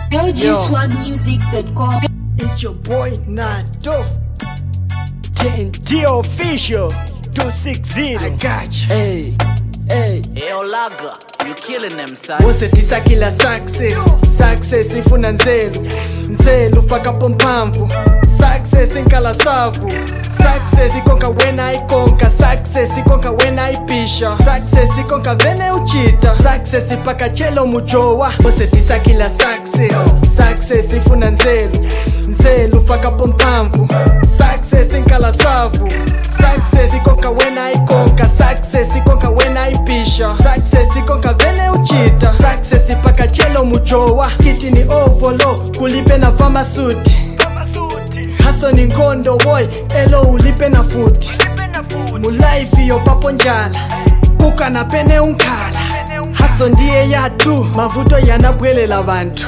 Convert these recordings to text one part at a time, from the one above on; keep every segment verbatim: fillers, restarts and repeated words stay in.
L G Swag Music dot com. It's your boy Nato T N T official two sixty. I got you. Hey, hey. Hey Olaga, you killing them son. Wose tisa kila success. Success ifuna nzelu. Nzelu faka pompamvu. Success inkala savu. Success ikonka wena ikonka. Success ikonka wena ipisha. Success ikonka vene uchita. Success ipaka chelo mujowa. Wose tisa kila success. Success ifuna nzelu. Nzelu faka pompamvu. Success inkala savu. Success ikonka wena ikonka. Success ikonka wena ipisha. Success ikonka vene uchita. Success ipaka chelo mujowa. Kiti ni ovolo kulipe na vama suti. Haso ni ngondo boy elo ulipe na futi. Mu life yo papo njala kuka na pene unkala. Haso ndiye yatu mavuto yanabwelela bantu.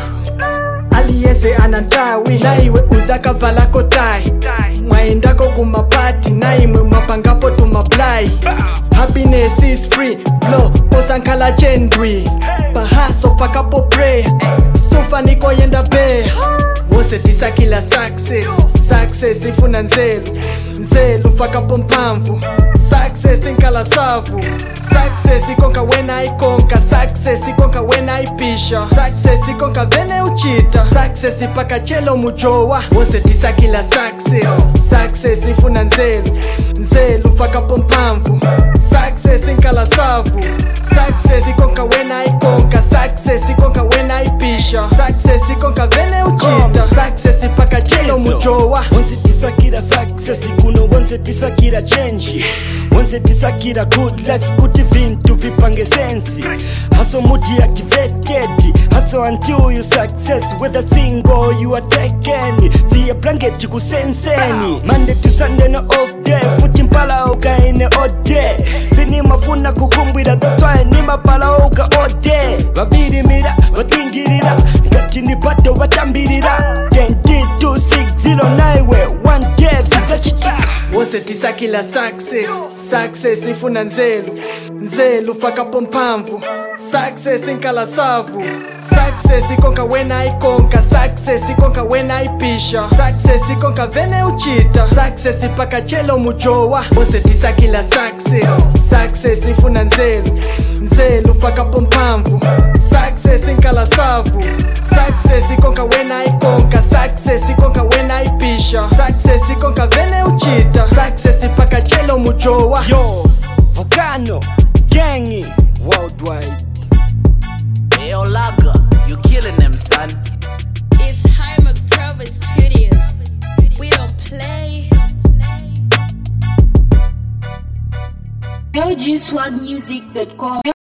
Aliyese anantawi naiwe uzaka valako tai. Mwaendako kumapati naimwe mapangapo tumablai. Happiness is free blow osankala chendwi. Bahaso fakapo pray sufa niko yenda be. Wose tisa kila success. Success ifuna nzelu. Nzelu faka pompamvu. Success inkala savu. Success ikonka wena ikonka. Success ikonka wena ipisha. Success ikonka vene uchita. Success ipaka chelo mujowa. Wose tisa kila success. Success ifuna nzelu. Nzelu faka pompamvu. Success inkala savu. Success ikonka wena ikonka. Success ikonka wena ipisha. Success ikonka vene uchita. Success ipaka chelo mujowa. Once tisakira success kuno once tisakira change. Once tisakira good life kuti vintu vipange sensi. Hustle muti activated. Hustle until you success whether single you are taken. See a blanket kusenseni. Monday to Sunday no off day. Futi mpala oka ine ode. Sini mafuna kukumbira that's why ni mapala oka ode. Babiri mira, bakingirira. Ngati ni pato watambirira. Twenty two six zero nine one day visa chitika. Wose tisa kila success. Success ifuna nzelu. Nzelu faka pompamvu. Success inkala savu. Success ikonka wena ikonka. Success ikonka wena ipisha. Success ikonka vene uchita. Success ipaka chelo mujowa. Wose tisa kila success. Success ifuna nzelu. Nzelu faka pompamvu. Success inkala savu. Success ikonka wena ikonka. Success ikonka wena ipisha. Success ikonka vene uchita. Success ipaka chelo mujowa. Yo, Volcano, Gangy, worldwide. Hey Olaga, you killing them son. It's Hymer Grover Studios. We don't play. L G Swag Music dot com.